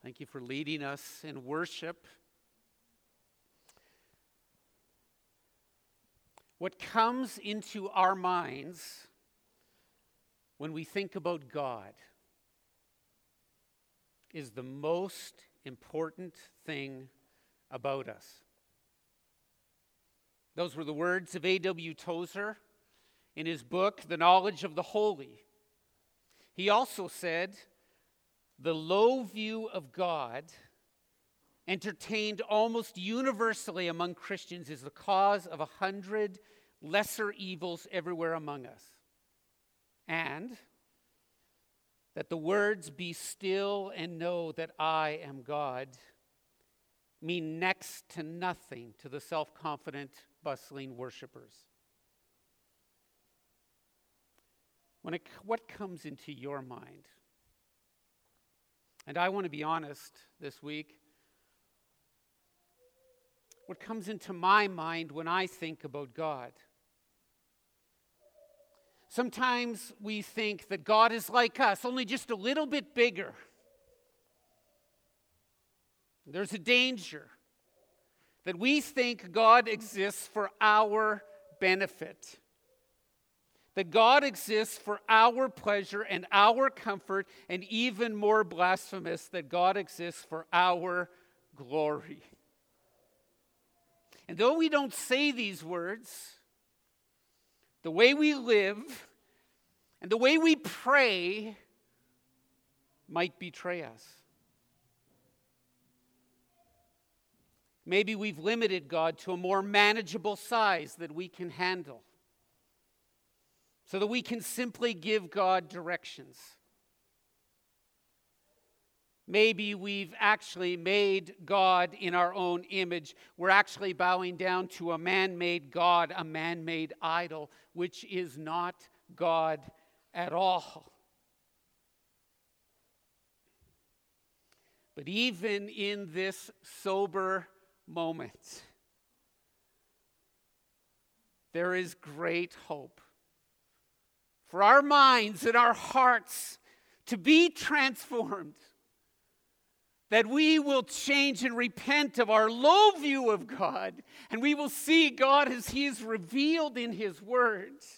Thank you for leading us in worship. What comes into our minds when we think about God is the most important thing about us. Those were the words of A.W. Tozer in his book, The Knowledge of the Holy. He also said, the low view of God entertained almost universally among Christians is the cause of 100 lesser evils everywhere among us. And that the words, "Be still and know that I am God," mean next to nothing to the self-confident, bustling worshipers. What comes into your mind? And I want to be honest this week. What comes into my mind when I think about God? Sometimes we think that God is like us, only just a little bit bigger. There's a danger that we think God exists for our benefit. That God exists for our pleasure and our comfort, and even more blasphemous, that God exists for our glory. And though we don't say these words, the way we live and the way we pray might betray us. Maybe we've limited God to a more manageable size that we can handle, so that we can simply give God directions. Maybe we've actually made God in our own image. We're actually bowing down to a man-made God, a man-made idol, which is not God at all. But even in this sober moment, there is great hope for our minds and our hearts to be transformed, that we will change and repent of our low view of God, and we will see God as He is revealed in His words.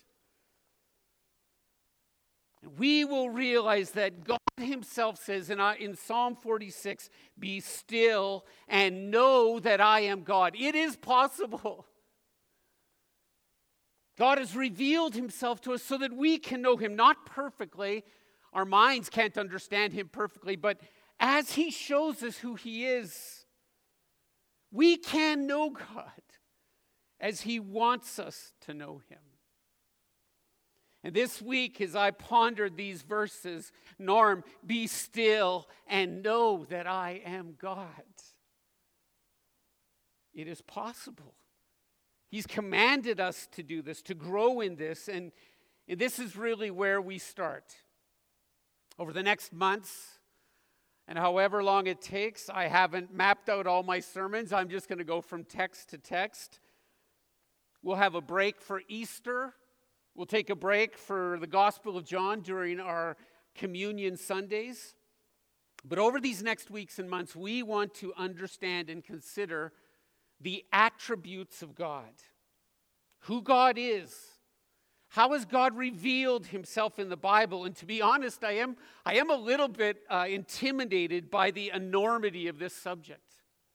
And we will realize that God Himself says in Psalm 46, "Be still and know that I am God." It is possible. God has revealed Himself to us so that we can know Him, not perfectly. Our minds can't understand Him perfectly, but as He shows us who He is, we can know God as He wants us to know Him. And this week, as I pondered these verses, Norm, be still and know that I am God. It is possible. He's commanded us to do this, to grow in this, and this is really where we start. Over the next months, and however long it takes, I haven't mapped out all my sermons. I'm just going to go from text to text. We'll have a break for Easter. We'll take a break for the Gospel of John during our communion Sundays. But over these next weeks and months, we want to understand and consider the attributes of God, who God is, how has God revealed Himself in the Bible. And to be honest, I am a little bit intimidated by the enormity of this subject.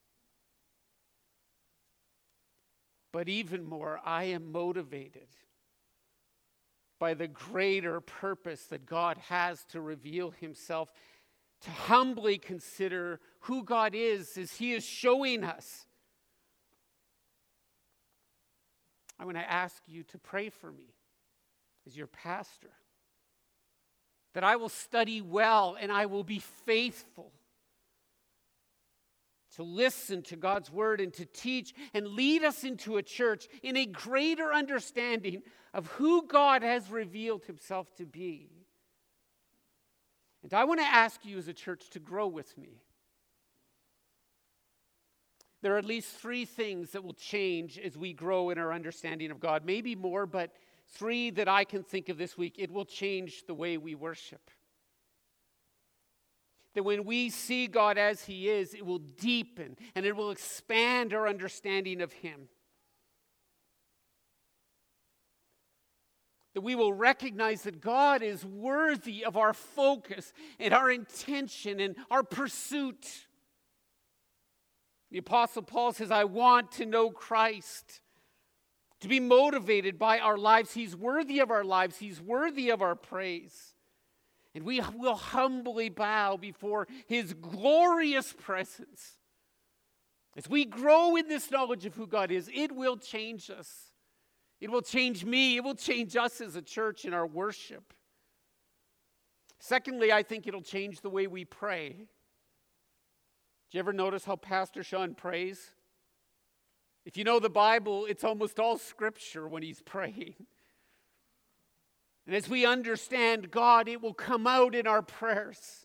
But even more, I am motivated by the greater purpose that God has to reveal Himself, to humbly consider who God is as He is showing us. I want to ask you to pray for me as your pastor, that I will study well and I will be faithful to listen to God's word and to teach and lead us into a church in a greater understanding of who God has revealed Himself to be. And I want to ask you as a church to grow with me. There are at least 3 things that will change as we grow in our understanding of God. Maybe more, but 3 that I can think of this week. It will change the way we worship. That when we see God as He is, it will deepen and it will expand our understanding of Him. That we will recognize that God is worthy of our focus and our intention and our pursuit. The Apostle Paul says, I want to know Christ. To be motivated by our lives. He's worthy of our lives. He's worthy of our praise. And we will humbly bow before His glorious presence. As we grow in this knowledge of who God is, it will change us. It will change me. It will change us as a church in our worship. Secondly, I think it'll change the way we pray. Did you ever notice how Pastor Sean prays? If you know the Bible, it's almost all scripture when he's praying. And as we understand God, it will come out in our prayers.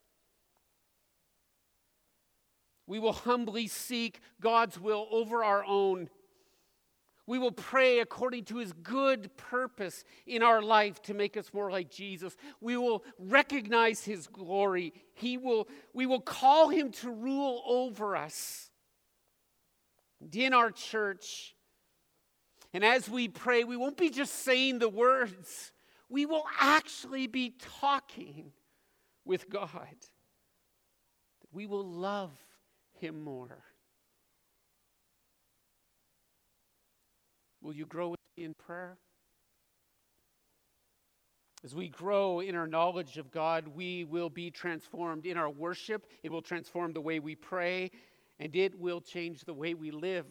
We will humbly seek God's will over our own. We will pray according to His good purpose in our life to make us more like Jesus. We will recognize His glory. We will call Him to rule over us in our church. And as we pray, we won't be just saying the words. We will actually be talking with God. We will love Him more. Will you grow in prayer? As we grow in our knowledge of God, we will be transformed in our worship. It will transform the way we pray, and it will change the way we live.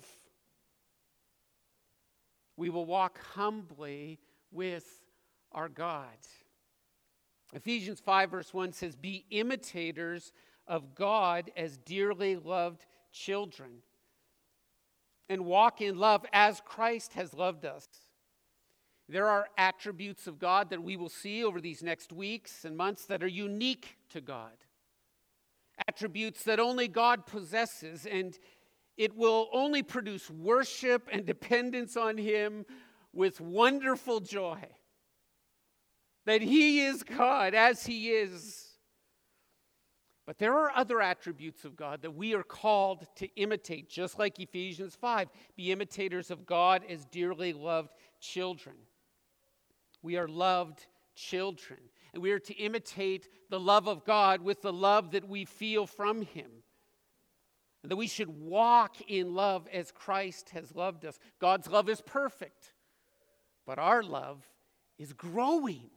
We will walk humbly with our God. Ephesians 5 verse 1 says, be imitators of God as dearly loved children, and walk in love as Christ has loved us. There are attributes of God that we will see over these next weeks and months that are unique to God. Attributes that only God possesses, and it will only produce worship and dependence on Him with wonderful joy. That He is God as He is. But there are other attributes of God that we are called to imitate, just like Ephesians 5. Be imitators of God as dearly loved children. We are loved children, and we are to imitate the love of God with the love that we feel from Him. And that we should walk in love as Christ has loved us. God's love is perfect, but our love is growing.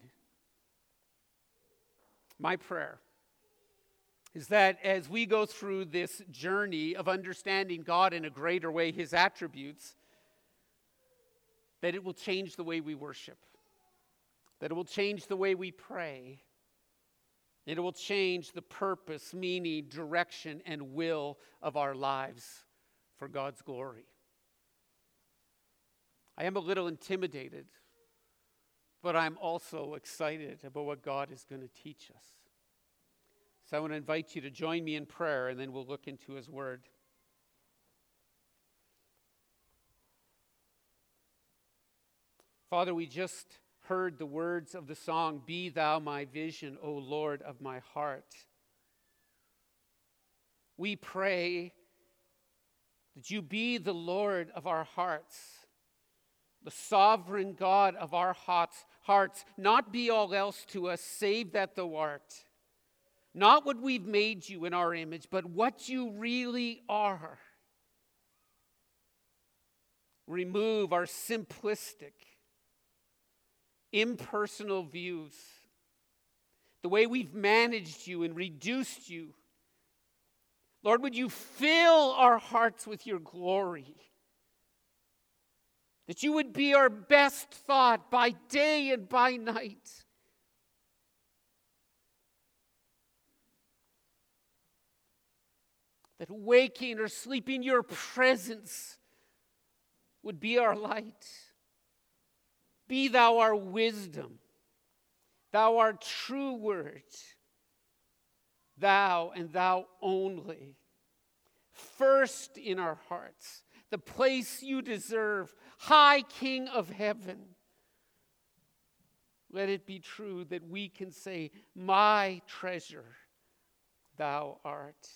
My prayer is that as we go through this journey of understanding God in a greater way, His attributes, that it will change the way we worship, that it will change the way we pray, and it will change the purpose, meaning, direction, and will of our lives for God's glory. I am a little intimidated, but I'm also excited about what God is going to teach us. So I want to invite you to join me in prayer, and then we'll look into His Word. Father, we just heard the words of the song, Be Thou My Vision, O Lord of my heart. We pray that You be the Lord of our hearts, the sovereign God of our hearts, not be all else to us, save that Thou art. Not what we've made You in our image, but what You really are. Remove our simplistic, impersonal views, the way we've managed You and reduced You. Lord, would You fill our hearts with Your glory? That You would be our best thought by day and by night. That waking or sleeping, Your presence would be our light. Be Thou our wisdom, Thou our true word, Thou and Thou only, first in our hearts, the place You deserve, High King of heaven. Let it be true that we can say, my treasure, thou art.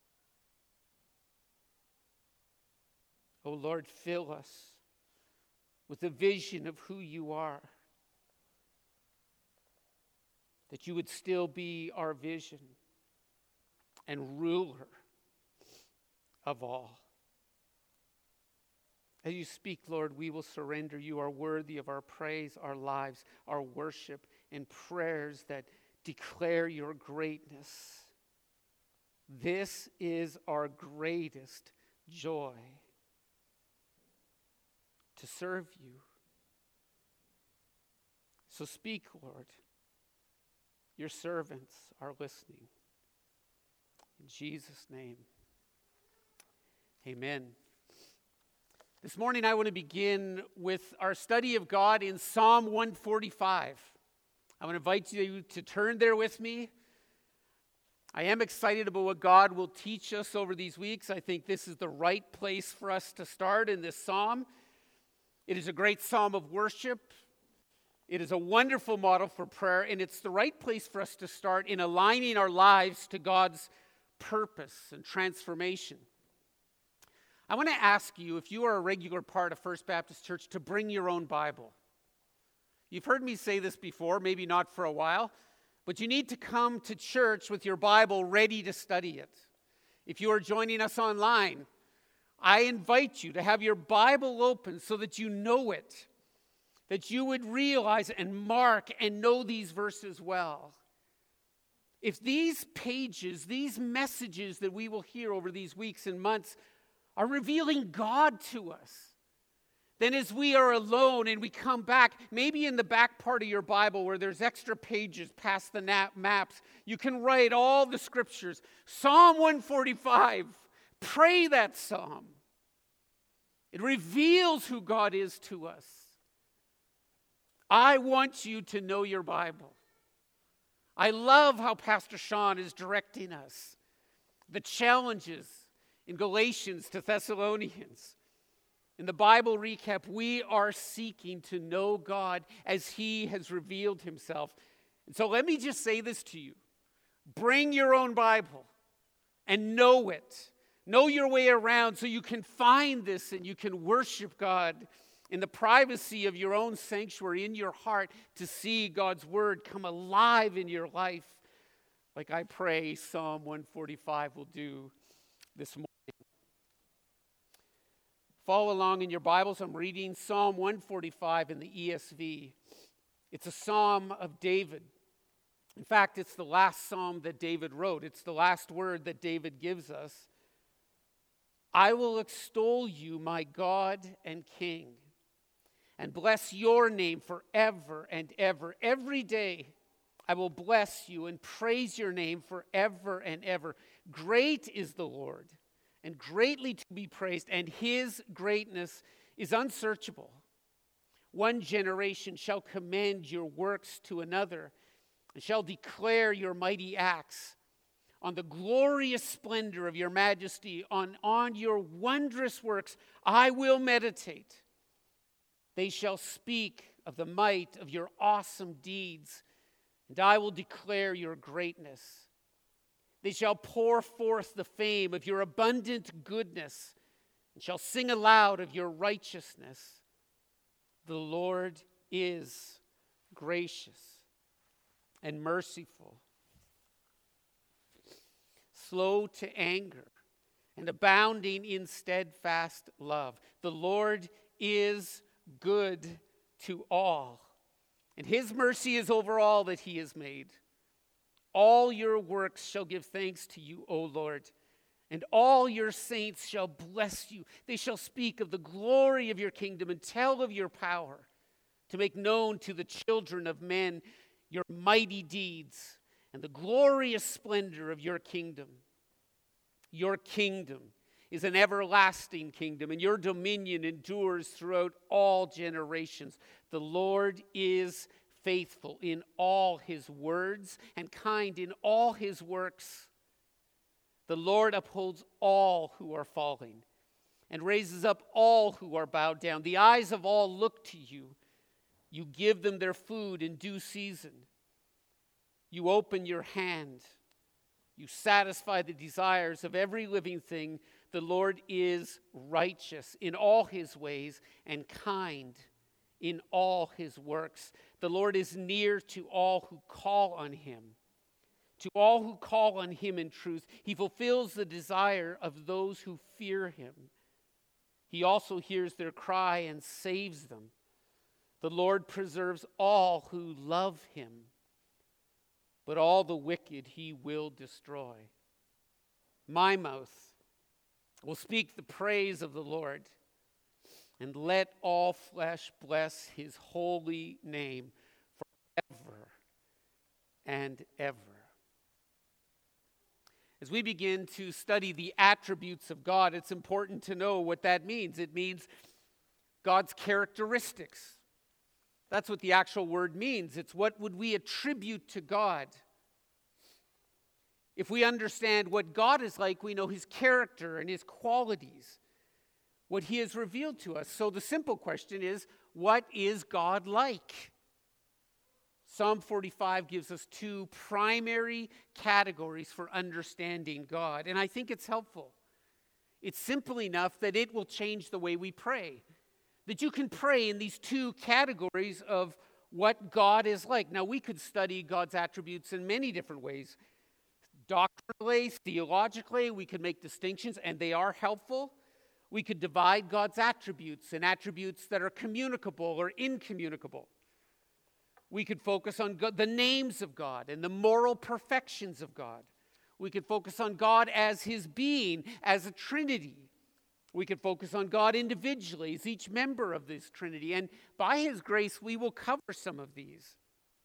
O Lord, fill us with a vision of who you are, that you would still be our vision and ruler of all. As you speak, Lord, we will surrender. You are worthy of our praise, our lives, our worship, and prayers that declare your greatness. This is our greatest joy, to serve you. So speak, Lord. Your servants are listening. In Jesus' name, amen. This morning I want to begin with our study of God in Psalm 145. I want to invite you to turn there with me. I am excited about what God will teach us over these weeks. I think this is the right place for us to start in this psalm. It is a great psalm of worship. It is a wonderful model for prayer, and it's the right place for us to start in aligning our lives to God's purpose and transformation. I want to ask you, if you are a regular part of First Baptist Church, to bring your own Bible. You've heard me say this before, maybe not for a while, but you need to come to church with your Bible ready to study it. If you are joining us online, I invite you to have your Bible open so that you know it, that you would realize and mark and know these verses well. If these pages, these messages that we will hear over these weeks and months are revealing God to us, then as we are alone and we come back, maybe in the back part of your Bible where there's extra pages past the maps, you can write all the scriptures. Psalm 145, pray that psalm. It reveals who God is to us. I want you to know your Bible. I love how Pastor Sean is directing us. The challenges in Galatians to Thessalonians. In the Bible recap, we are seeking to know God as He has revealed Himself. And so let me just say this to you. Bring your own Bible and know it. Know your way around so you can find this and you can worship God in the privacy of your own sanctuary, in your heart, to see God's Word come alive in your life, like I pray Psalm 145 will do this morning. Follow along in your Bibles. I'm reading Psalm 145 in the ESV. It's a psalm of David. In fact, it's the last psalm that David wrote. It's the last word that David gives us. I will extol you, my God and King, and bless your name forever and ever. Every day I will bless you and praise your name forever and ever. Great is the Lord, and greatly to be praised, and His greatness is unsearchable. One generation shall commend your works to another, and shall declare your mighty acts. On the glorious splendor of your majesty, on your wondrous works, I will meditate. They shall speak of the might of your awesome deeds, and I will declare your greatness. They shall pour forth the fame of your abundant goodness, and shall sing aloud of your righteousness. The Lord is gracious and merciful, slow to anger, and abounding in steadfast love. The Lord is good to all, and His mercy is over all that He has made. All your works shall give thanks to you, O Lord, and all your saints shall bless you. They shall speak of the glory of your kingdom and tell of your power, to make known to the children of men your mighty deeds and the glorious splendor of your kingdom. Your kingdom is an everlasting kingdom, and your dominion endures throughout all generations. The Lord is faithful in all His words and kind in all His works. The Lord upholds all who are falling and raises up all who are bowed down. The eyes of all look to you. You give them their food in due season. You open your hand You satisfy the desires of every living thing. The Lord is righteous in all his ways and kind in all his works. The Lord is near to all who call on him. To all who call on him in truth, he fulfills the desire of those who fear him. He also hears their cry and saves them. The Lord preserves all who love him, but all the wicked he will destroy. My mouth will speak the praise of the Lord, and let all flesh bless his holy name forever and ever. As we begin to study the attributes of God, it's important to know what that means. It means God's characteristics. That's what the actual word means. It's what would we attribute to God. If we understand what God is like, we know his character and his qualities, what he has revealed to us. So the simple question is, what is God like? Psalm 45 gives us two primary categories for understanding God, and I think it's helpful. It's simple enough that it will change the way we pray. That you can pray in these two categories of what God is like. Now, we could study God's attributes in many different ways. Doctrinally, theologically, we could make distinctions, and they are helpful. We could divide God's attributes in attributes that are communicable or incommunicable. We could focus on God, the names of God and the moral perfections of God. We could focus on God as his being, as a Trinity. We could focus on God individually as each member of this Trinity. And by his grace, we will cover some of these.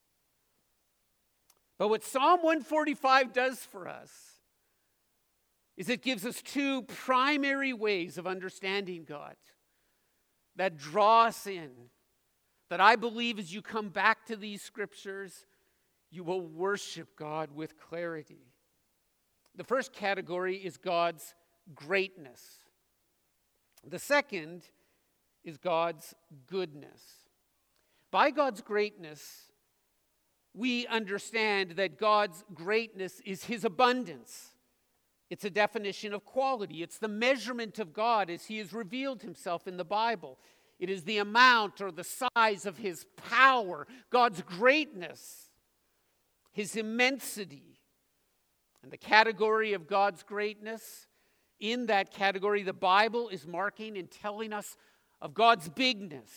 But what Psalm 145 does for us is it gives us two primary ways of understanding God that draw us in. That I believe as you come back to these scriptures, you will worship God with clarity. The first category is God's greatness. The second is God's goodness. By God's greatness, we understand that God's greatness is his abundance. It's a definition of quality. It's the measurement of God as he has revealed himself in the Bible. It is the amount or the size of his power, God's greatness, his immensity. And the category of God's greatness, in that category, the Bible is marking and telling us of God's bigness.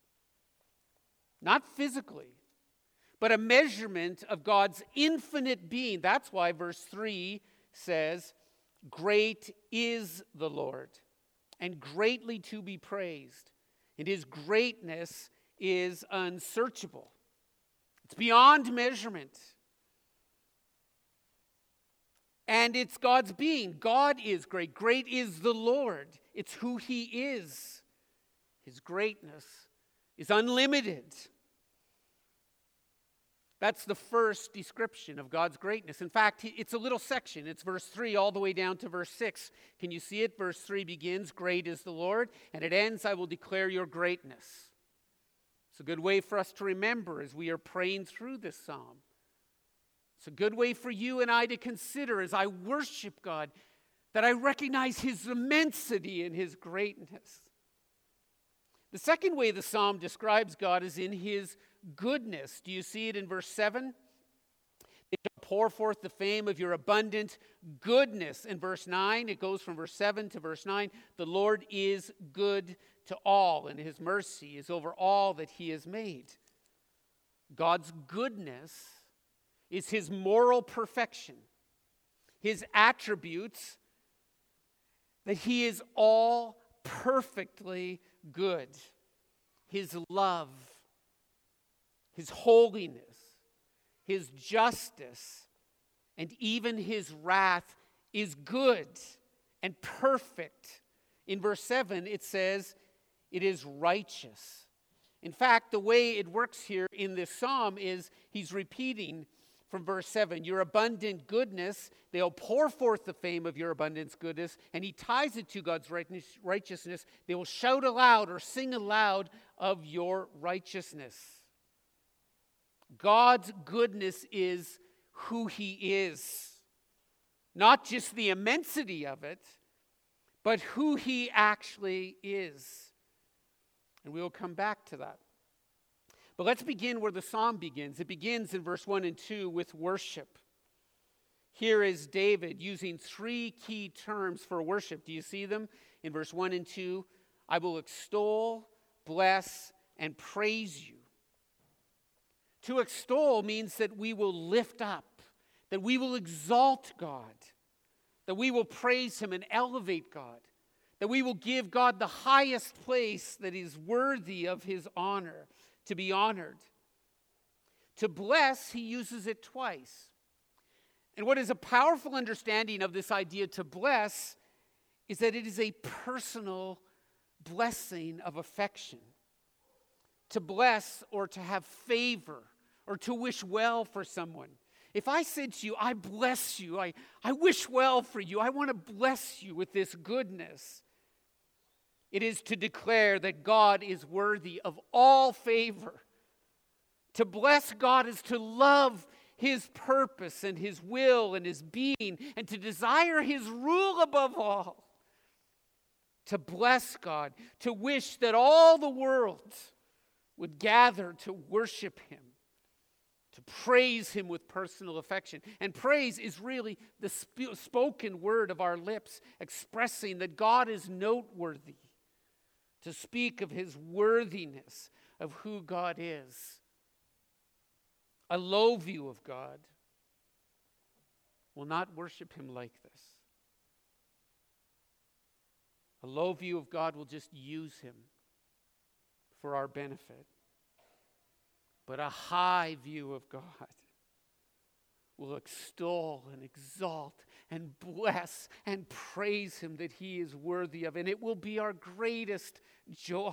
Not physically, but a measurement of God's infinite being. That's why verse 3 says, "Great is the Lord, and greatly to be praised. And his greatness is unsearchable." It's beyond measurement. And it's God's being. God is great. Great is the Lord. It's who he is. His greatness is unlimited. That's the first description of God's greatness. In fact, it's a little section. It's verse 3 all the way down to verse 6. Can you see it? Verse 3 begins, "Great is the Lord," and it ends, "I will declare your greatness." It's a good way for us to remember as we are praying through this psalm. It's a good way for you and I to consider as I worship God that I recognize his immensity and his greatness. The second way the psalm describes God is in his goodness. Do you see it in verse 7? "They shall pour forth the fame of your abundant goodness." In verse 9, it goes from verse 7 to verse 9. "The Lord is good to all, and his mercy is over all that he has made." God's goodness is his moral perfection, his attributes, that he is all perfectly good. His love, his holiness, his justice, and even his wrath is good and perfect. In verse 7, it says, it is righteous. In fact, the way it works here in this psalm is he's repeating from verse 7, your abundant goodness, they'll pour forth the fame of your abundant goodness, and he ties it to God's righteousness. They will shout aloud or sing aloud of your righteousness. God's goodness is who he is. Not just the immensity of it, but who he actually is. And we will come back to that. But let's begin where the psalm begins. It begins in verse 1 and 2 with worship. Here is David using three key terms for worship. Do you see them? In verse 1 and 2, I will extol, bless, and praise you. To extol means that we will lift up, that we will exalt God, that we will praise him and elevate God, that we will give God the highest place that is worthy of his honor, to be honored. To bless, he uses it twice. And what is a powerful understanding of this idea to bless is that it is a personal blessing of affection. To bless or to have favor or to wish well for someone. If I said to you, I bless you, I wish well for you, I want to bless you with this goodness, it is to declare that God is worthy of all favor. To bless God is to love his purpose and his will and his being and to desire his rule above all. To bless God, to wish that all the world would gather to worship him, to praise him with personal affection. And praise is really the spoken word of our lips, expressing that God is noteworthy, to speak of his worthiness, of who God is. A low view of God will not worship him like this. A low view of God will just use him for our benefit. But a high view of God will extol and exalt and bless and praise him that he is worthy of. And it will be our greatest joy.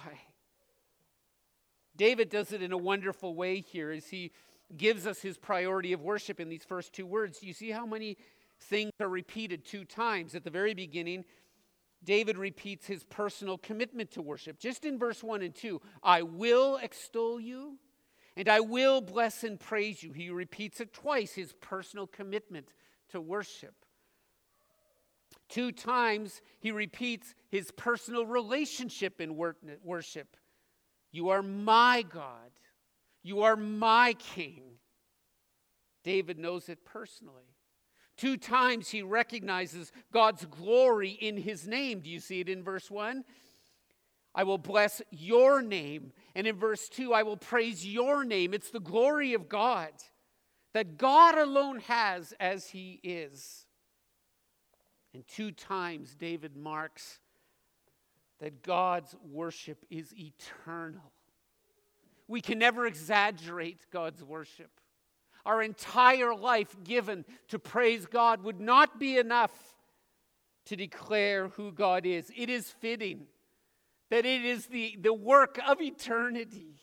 David does it in a wonderful way here as he gives us his priority of worship in these first two words. You see how many things are repeated two times? At the very beginning, David repeats his personal commitment to worship. Just in verse 1 and 2, I will extol you and I will bless and praise you. He repeats it twice, his personal commitment to worship. Two times he repeats his personal relationship in worship. You are my God. You are my King. David knows it personally. Two times he recognizes God's glory in his name. Do you see it in verse 1? I will bless your name. And in verse 2, I will praise your name. It's the glory of God that God alone has as he is. And two times David marks that God's worship is eternal. We can never exaggerate God's worship. Our entire life given to praise God would not be enough to declare who God is. It is fitting that it is the work of eternity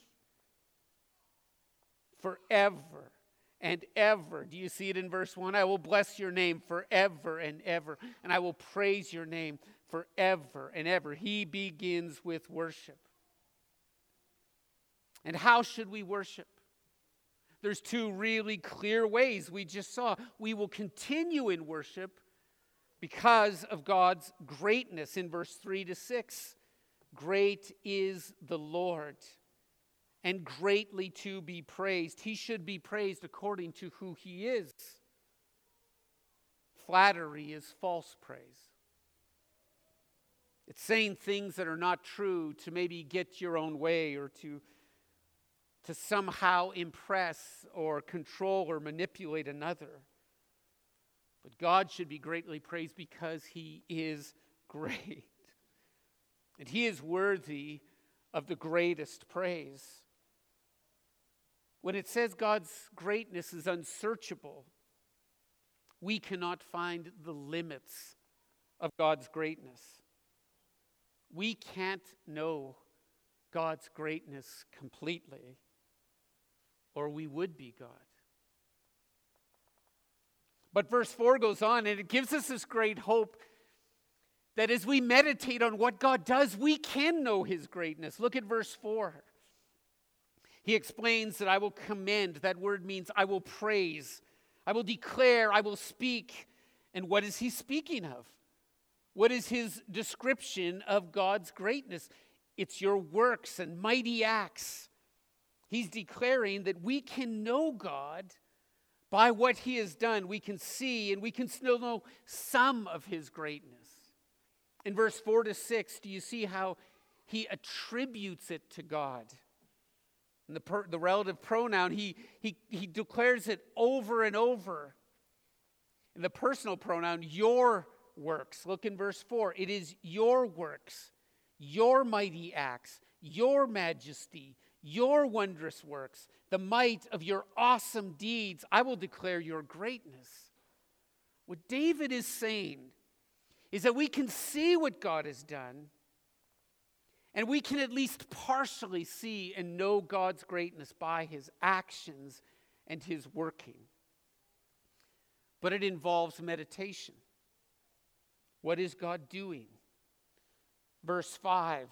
forever and ever. Do you see it in verse 1? I will bless your name forever and ever, and I will praise your name forever and ever. He begins with worship. And how should we worship? There's two really clear ways we just saw. We will continue in worship because of God's greatness. In verse 3 to 6, great is the Lord, and greatly to be praised. He should be praised according to who he is. Flattery is false praise. It's saying things that are not true to maybe get your own way or to somehow impress or control or manipulate another. But God should be greatly praised because he is great. And he is worthy of the greatest praise. When it says God's greatness is unsearchable, we cannot find the limits of God's greatness. We can't know God's greatness completely, or we would be God. But verse 4 goes on, and it gives us this great hope that as we meditate on what God does, we can know his greatness. Look at verse 4. He explains that I will commend. That word means I will praise. I will declare, I will speak. And what is he speaking of? What is his description of God's greatness? It's your works and mighty acts. He's declaring that we can know God by what he has done. We can see and we can still know some of his greatness. In verse 4 to 6, do you see how he attributes it to God? And the relative pronoun, he declares it over and over. And the personal pronoun, your works. Look in verse 4. It is your works, your mighty acts, your majesty, your wondrous works, the might of your awesome deeds. I will declare your greatness. What David is saying is that we can see what God has done, and we can at least partially see and know God's greatness by his actions and his working. But it involves meditation. What is God doing? Verse 5.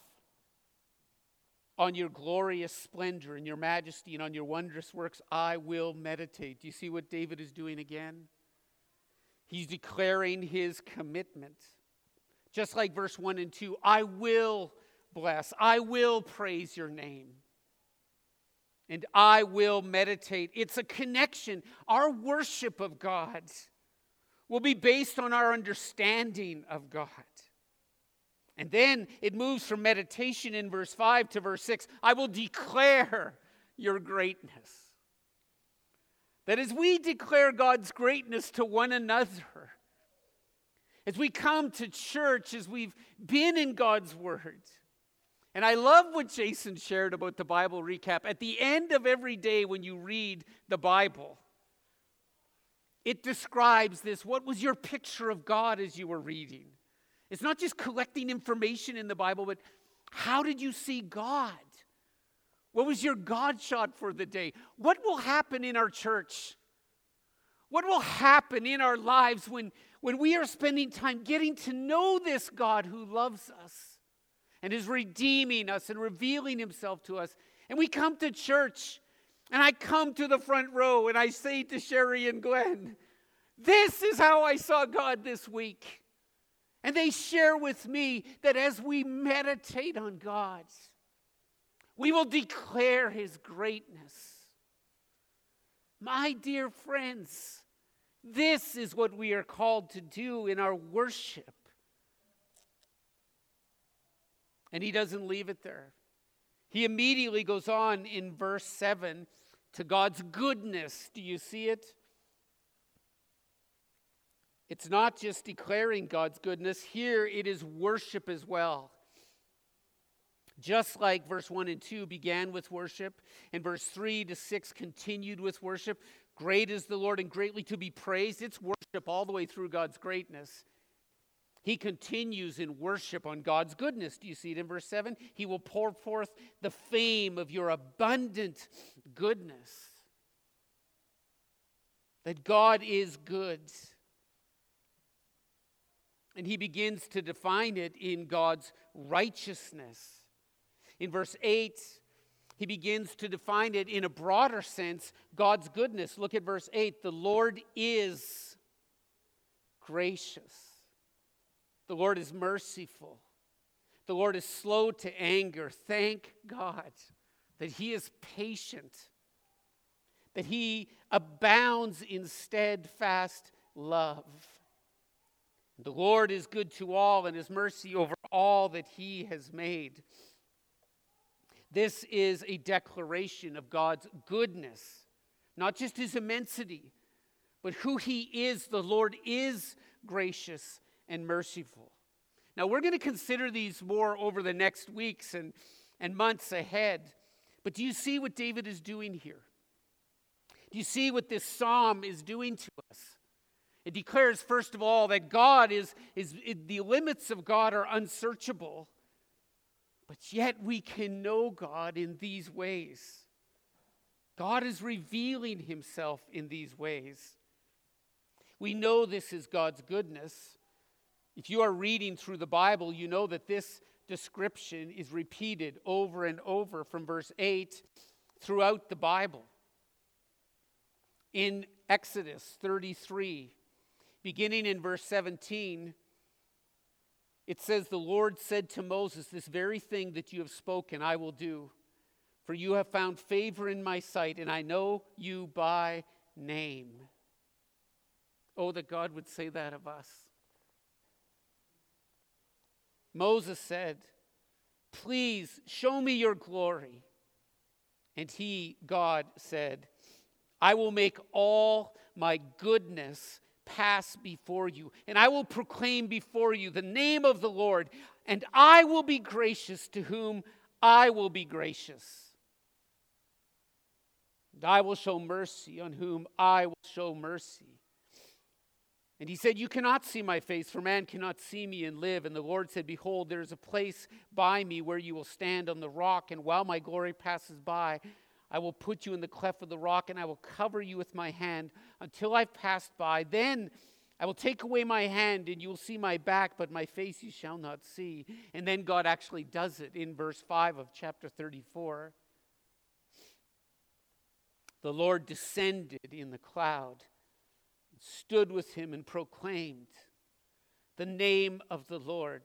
On your glorious splendor and your majesty and on your wondrous works, I will meditate. Do you see what David is doing again? He's declaring his commitment. Just like verse 1 and 2, I will bless, I will praise your name, and I will meditate. It's a connection. Our worship of God will be based on our understanding of God. And then it moves from meditation in verse 5 to verse 6. I will declare your greatness. That as we declare God's greatness to one another, as we come to church, as we've been in God's Word. And I love what Jason shared about the Bible recap. At the end of every day when you read the Bible, it describes this. What was your picture of God as you were reading? It's not just collecting information in the Bible, but how did you see God? What was your God shot for the day? What will happen in our church? What will happen in our lives when we are spending time getting to know this God who loves us and is redeeming us and revealing himself to us? And we come to church, and I come to the front row, and I say to Sherry and Glenn, this is how I saw God this week. And they share with me that as we meditate on God, we will declare his greatness. My dear friends, this is what we are called to do in our worship. And he doesn't leave it there. He immediately goes on in verse 7 to God's goodness. Do you see it? It's not just declaring God's goodness. Here it is worship as well. Just like verse 1 and 2 began with worship, and verse 3 to 6 continued with worship. Great is the Lord and greatly to be praised. It's worship all the way through God's greatness. He continues in worship on God's goodness. Do you see it in verse 7? He will pour forth the fame of your abundant goodness. That God is good. And he begins to define it in God's righteousness. In verse 8, he begins to define it in a broader sense, God's goodness. Look at verse 8. The Lord is gracious. The Lord is merciful. The Lord is slow to anger. Thank God that he is patient, that he abounds in steadfast love. The Lord is good to all, and his mercy over all that he has made. This is a declaration of God's goodness, not just his immensity, but who he is. The Lord is gracious and merciful. Now, we're going to consider these more over the next weeks and months ahead. But do you see what David is doing here? Do you see what this psalm is doing to us? It declares, first of all, that God is the limits of God are unsearchable, but yet we can know God in these ways. God is revealing himself in these ways. We know this is God's goodness. If you are reading through the Bible, you know that this description is repeated over and over from verse 8 throughout the Bible. In Exodus 33, Beginning in verse 17, it says, "The Lord said to Moses, this very thing that you have spoken, I will do. For you have found favor in my sight, and I know you by name." Oh, that God would say that of us. Moses said, "Please show me your glory." And he, God, said, "I will make all my goodness pass before you, and I will proclaim before you the name of the Lord, and I will be gracious to whom I will be gracious. And I will show mercy on whom I will show mercy." And he said, "You cannot see my face, for man cannot see me and live." And the Lord said, "Behold, there is a place by me where you will stand on the rock, and while my glory passes by, I will put you in the cleft of the rock, and I will cover you with my hand until I've passed by. Then I will take away my hand, and you will see my back, but my face you shall not see." And then God actually does it in verse 5 of chapter 34. The Lord descended in the cloud, stood with him, and proclaimed the name of the Lord.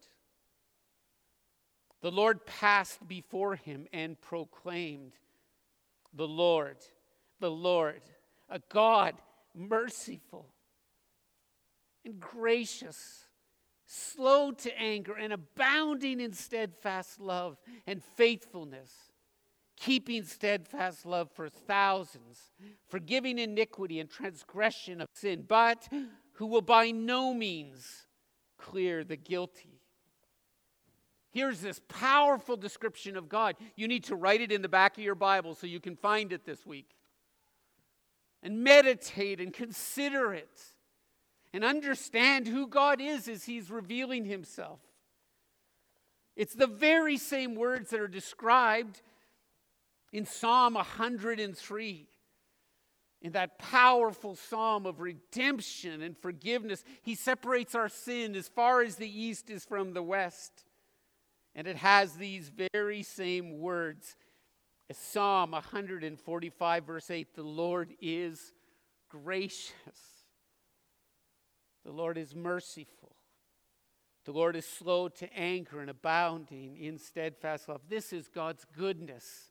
The Lord passed before him and proclaimed, the Lord, a God merciful and gracious, slow to anger, and abounding in steadfast love and faithfulness, keeping steadfast love for thousands, forgiving iniquity and transgression of sin, but who will by no means clear the guilty. Here's this powerful description of God. You need to write it in the back of your Bible so you can find it this week. And meditate and consider it. And understand who God is as he's revealing himself. It's the very same words that are described in Psalm 103. In that powerful psalm of redemption and forgiveness, he separates our sin as far as the east is from the west. And it has these very same words as Psalm 145, verse 8. The Lord is gracious. The Lord is merciful. The Lord is slow to anger and abounding in steadfast love. This is God's goodness.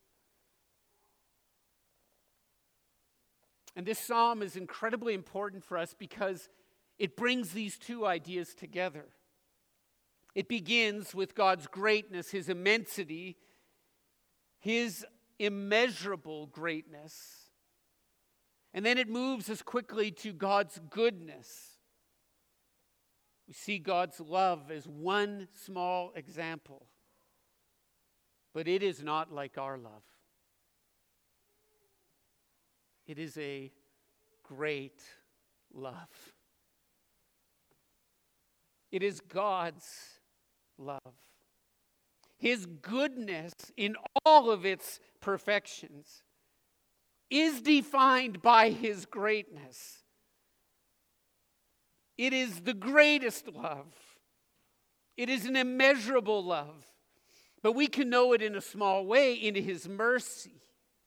And this psalm is incredibly important for us because it brings these two ideas together. It begins with God's greatness, his immensity, his immeasurable greatness. And then it moves us quickly to God's goodness. We see God's love as one small example. But it is not like our love. It is a great love. It is God's love. His goodness in all of its perfections is defined by his greatness. It is the greatest love. It is an immeasurable love. But we can know it in a small way, in his mercy.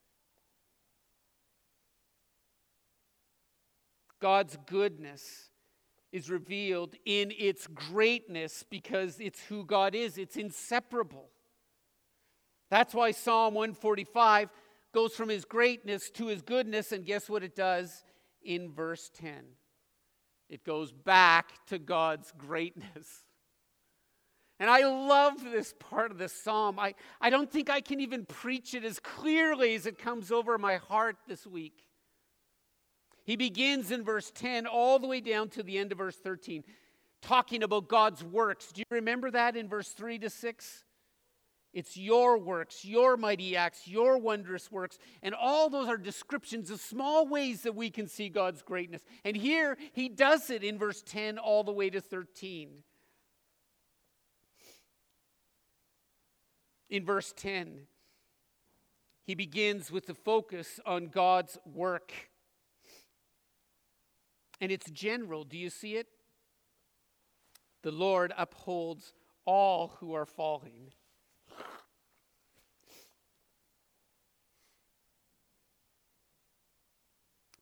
God's goodness is revealed in its greatness because it's who God is. It's inseparable. That's why Psalm 145 goes from his greatness to his goodness, and guess what it does in verse 10? It goes back to God's greatness. And I love this part of the psalm. I don't think I can even preach it as clearly as it comes over my heart this week. He begins in verse 10 all the way down to the end of verse 13, talking about God's works. Do you remember that in verse 3 to 6? It's your works, your mighty acts, your wondrous works. And all those are descriptions of small ways that we can see God's greatness. And here he does it in verse 10 all the way to 13. In verse 10, he begins with the focus on God's work. And it's general. Do you see it? The Lord upholds all who are falling.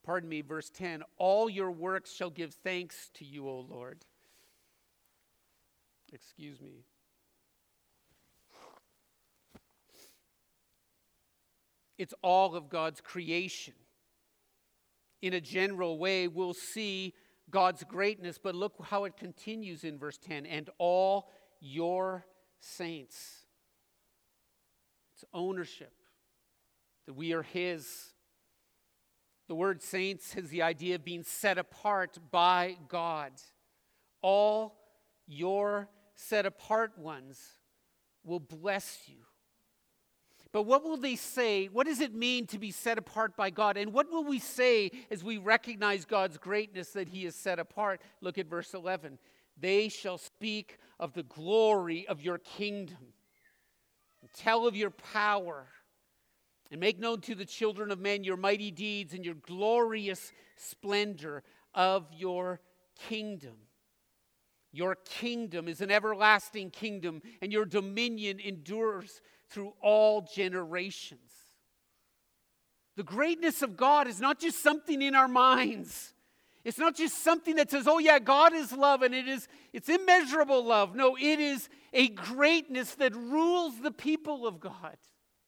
verse 10, all your works shall give thanks to you, O Lord. Excuse me. It's all of God's creation. In a general way, we'll see God's greatness, but look how it continues in verse 10, and all your saints. It's ownership, that we are His. The word saints has the idea of being set apart by God. All your set apart ones will bless you. But what will they say? What does it mean to be set apart by God? And what will we say as we recognize God's greatness that He is set apart? Look at verse 11. They shall speak of the glory of your kingdom, and tell of your power, and make known to the children of men your mighty deeds and your glorious splendor of your kingdom. Your kingdom is an everlasting kingdom, and your dominion endures through all generations. The greatness of God is not just something in our minds. It's not just something that says, oh yeah, God is love and it's immeasurable love. No, it is a greatness that rules the people of God.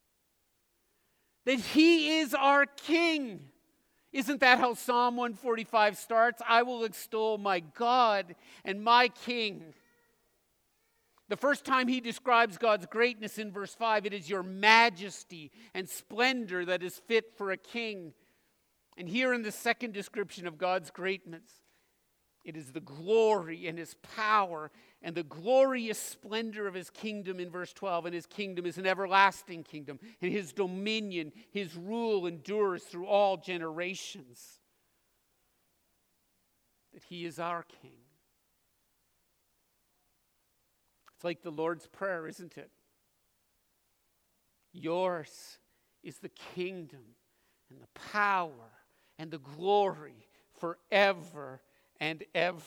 That He is our King. Isn't that how Psalm 145 starts? I will extol my God and my King. The first time he describes God's greatness in verse 5, it is your majesty and splendor that is fit for a king. And here in the second description of God's greatness, it is the glory and His power and the glorious splendor of His kingdom in verse 12. And His kingdom is an everlasting kingdom. And His dominion, His rule endures through all generations. That He is our King. It's like the Lord's Prayer, isn't it? Yours is the kingdom and the power and the glory forever and ever.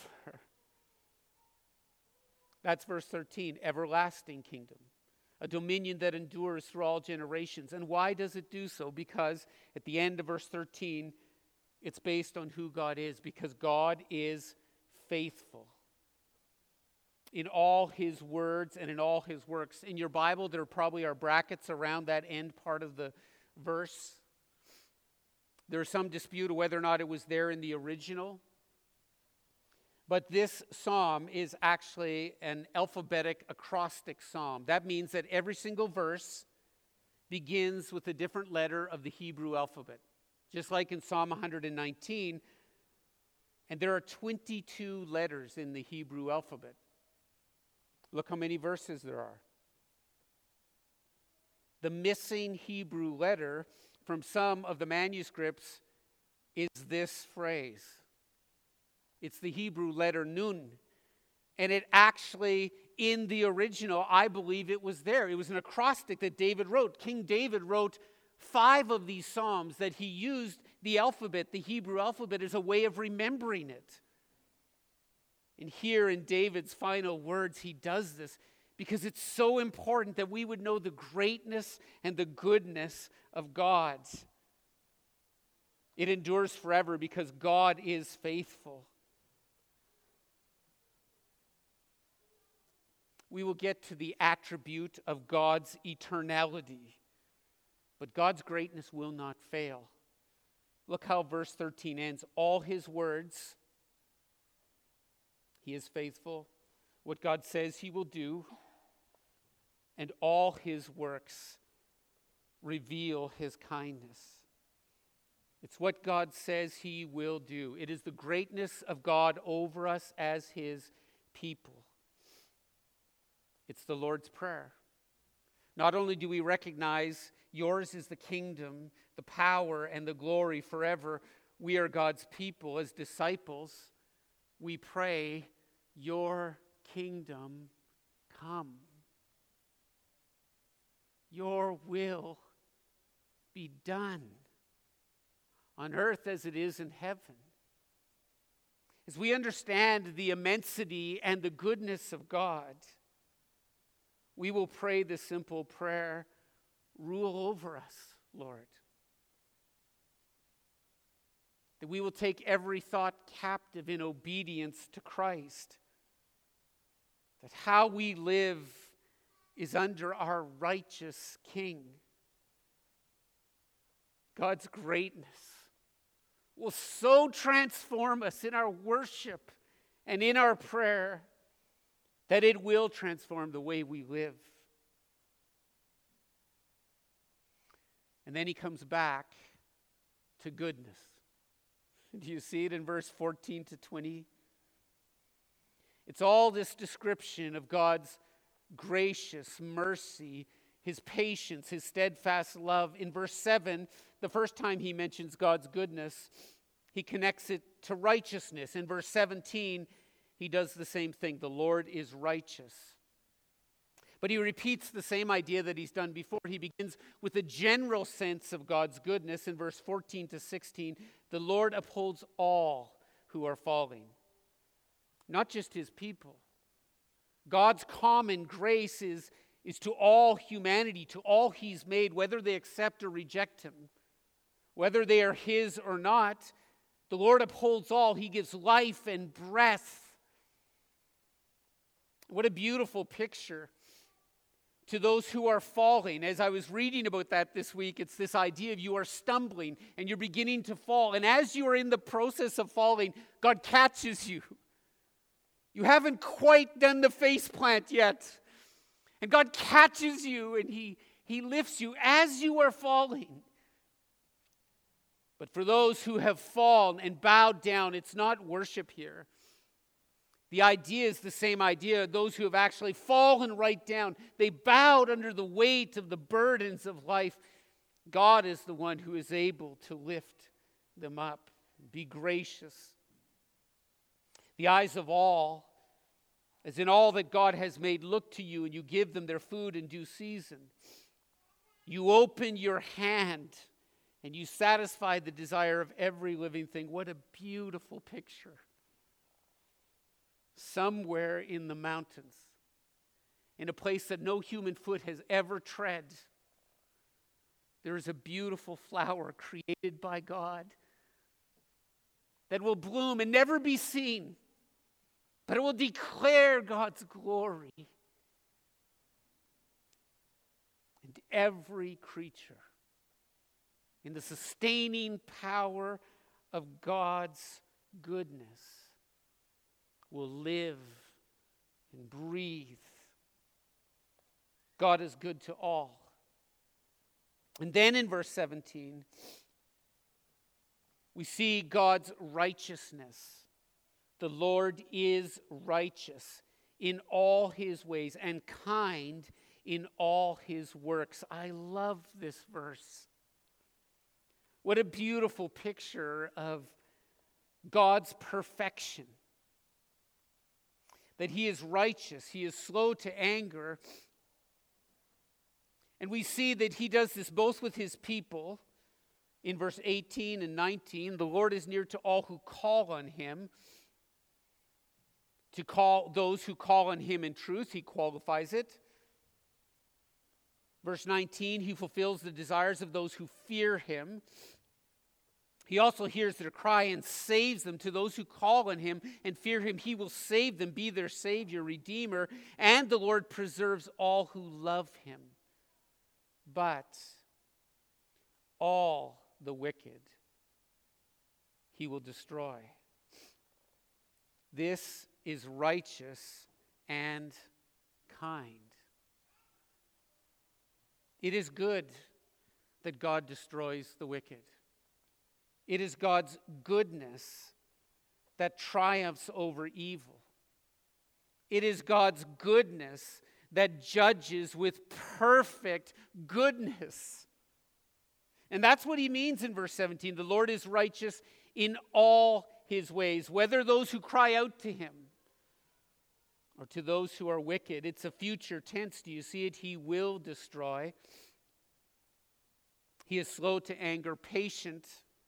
That's verse 13, everlasting kingdom, a dominion that endures through all generations. And why does it do so? Because at the end of verse 13, it's based on who God is, because God is faithful in all His words and in all His works. In your Bible, there probably are brackets around that end part of the verse. There's some dispute of whether or not it was there in the original. But this psalm is actually an alphabetic acrostic psalm. That means that every single verse begins with a different letter of the Hebrew alphabet. Just like in Psalm 119, and there are 22 letters in the Hebrew alphabet. Look how many verses there are. The missing Hebrew letter from some of the manuscripts is this phrase. It's the Hebrew letter nun. And it actually, in the original, I believe it was there. It was an acrostic that David wrote. King David wrote 5 of these psalms that he used the alphabet, the Hebrew alphabet, as a way of remembering it. And here in David's final words, he does this because it's so important that we would know the greatness and the goodness of God. It endures forever because God is faithful. We will get to the attribute of God's eternality, but God's greatness will not fail. Look how verse 13 ends. All His words, He is faithful. What God says He will do, and all His works reveal His kindness. It's what God says He will do. It is the greatness of God over us as His people. It's the Lord's Prayer. Not only do we recognize yours is the kingdom, the power, and the glory forever, we are God's people as disciples. We pray, your kingdom come. Your will be done on earth as it is in heaven. As we understand the immensity and the goodness of God, we will pray the simple prayer, rule over us, Lord. that we will take every thought captive in obedience to Christ, that how we live is under our righteous King. God's greatness will so transform us in our worship and in our prayer that it will transform the way we live. And then he comes back to goodness. Do you see it in verse 14 to 20? It's all this description of God's gracious mercy, his patience, his steadfast love. In verse 7, the first time he mentions God's goodness, he connects it to righteousness. In verse 17, he does the same thing. The Lord is righteous. But he repeats the same idea that he's done before. He begins with a general sense of God's goodness. In verse 14 to 16, the Lord upholds all who are falling, not just his people. God's common grace is to all humanity, to all he's made, whether they accept or reject him, whether they are his or not. The Lord upholds all. He gives life and breath. What a beautiful picture to those who are falling. As I was reading about that this week, it's this idea of you are stumbling and you're beginning to fall. And as you are in the process of falling, God catches you. You haven't quite done the face plant yet. And God catches you and he lifts you as you are falling. But for those who have fallen and bowed down, it's not worship here. The idea is the same idea. Those who have actually fallen right down, they bowed under the weight of the burdens of life. God is the one who is able to lift them up. Be gracious. The eyes of all, as in all that God has made, look to you, and you give them their food in due season. You open your hand, and you satisfy the desire of every living thing. What a beautiful picture. Somewhere in the mountains, in a place that no human foot has ever tread, there is a beautiful flower created by God that will bloom and never be seen, but it will declare God's glory. And every creature, in the sustaining power of God's goodness, will live and breathe. God is good to all. And then in verse 17, we see God's righteousness. The Lord is righteous in all his ways and kind in all his works. I love this verse. What a beautiful picture of God's perfection. That he is righteous, he is slow to anger. And we see that he does this both with his people. In verse 18 and 19, the Lord is near to all who call on him. To call those who call on him in truth, he qualifies it. Verse 19, he fulfills the desires of those who fear him. He also hears their cry and saves them. To those who call on him and fear him, he will save them, be their Savior, Redeemer. And the Lord preserves all who love him. But all the wicked he will destroy. This is righteous and kind. It is good that God destroys the wicked. It is God's goodness that triumphs over evil. It is God's goodness that judges with perfect goodness. And that's what he means in verse 17. The Lord is righteous in all his ways, whether those who cry out to him or to those who are wicked. It's a future tense. Do you see it? He will destroy. He is slow to anger, patient.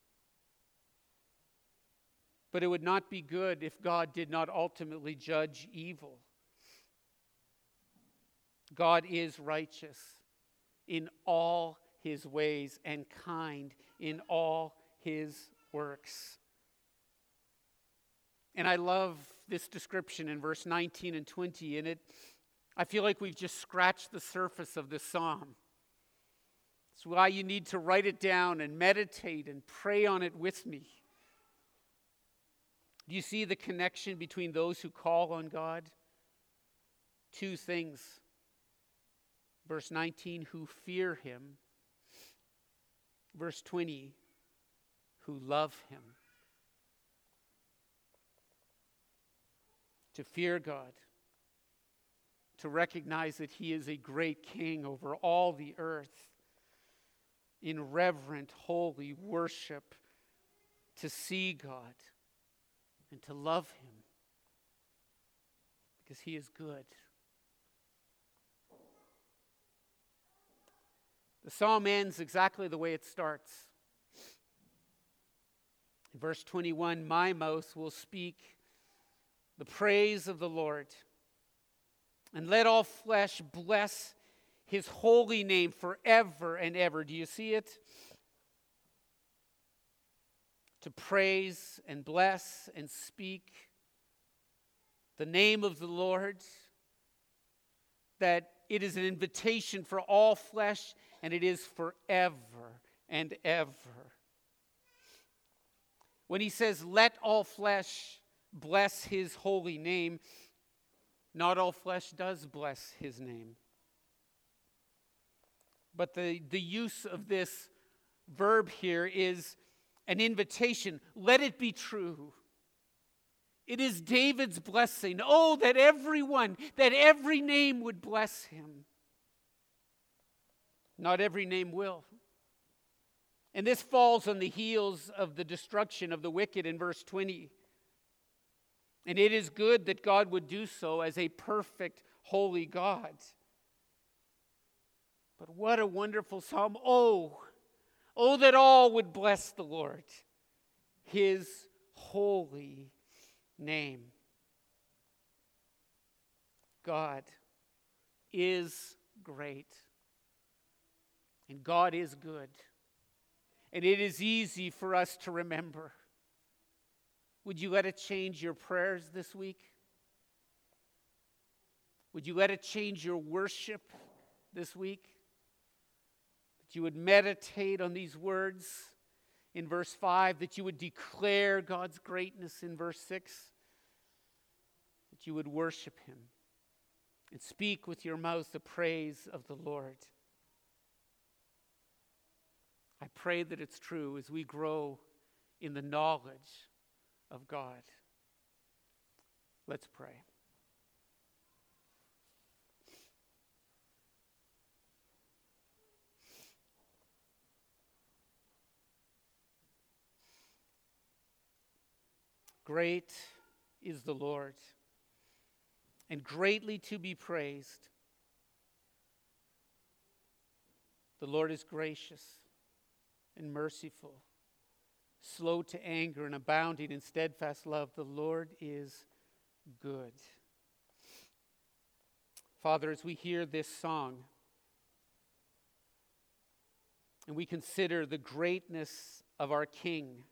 But it would not be good if God did not ultimately judge evil. God is righteous in all his ways and kind in all his works. And I love this description in verse 19 and 20. And I feel like we've just scratched the surface of this psalm. It's why you need to write it down and meditate and pray on it with me. Do you see the connection between those who call on God? Two things. Verse 19, who fear him. Verse 20, who love him. To fear God. To recognize that he is a great king over all the earth. In reverent, holy worship. To see God. And to love him. Because he is good. The psalm ends exactly the way it starts. In verse 21, my mouth will speak the praise of the Lord. And let all flesh bless his holy name forever and ever. Do you see it? To praise and bless and speak the name of the Lord. That it is an invitation for all flesh, and it is forever and ever. When he says, let all flesh bless his holy name, not all flesh does bless his name. But the use of this verb here is an invitation. Let it be true. It is David's blessing. Oh, that everyone, that every name would bless him. Not every name will. And this falls on the heels of the destruction of the wicked in verse 20. And it is good that God would do so as a perfect, holy God. But what a wonderful psalm. Oh, that all would bless the Lord, his holy name. God is great. And God is good. And it is easy for us to remember. Would you let it change your prayers this week? Would you let it change your worship this week? That you would meditate on these words in verse 5, that you would declare God's greatness in verse 6, that you would worship him and speak with your mouth the praise of the Lord. I pray that it's true as we grow in the knowledge of God. Let's pray. Great is the Lord, and greatly to be praised. The Lord is gracious and merciful, slow to anger and abounding in steadfast love. The Lord is good. Father, as we hear this song and we consider the greatness of our King,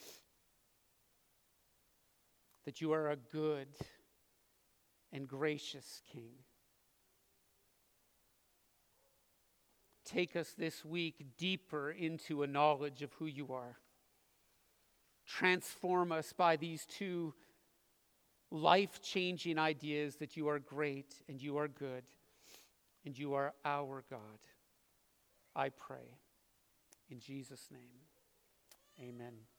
that you are a good and gracious King. Take us this week deeper into a knowledge of who you are. Transform us by these two life-changing ideas that you are great and you are good and you are our God. I pray in Jesus' name. Amen.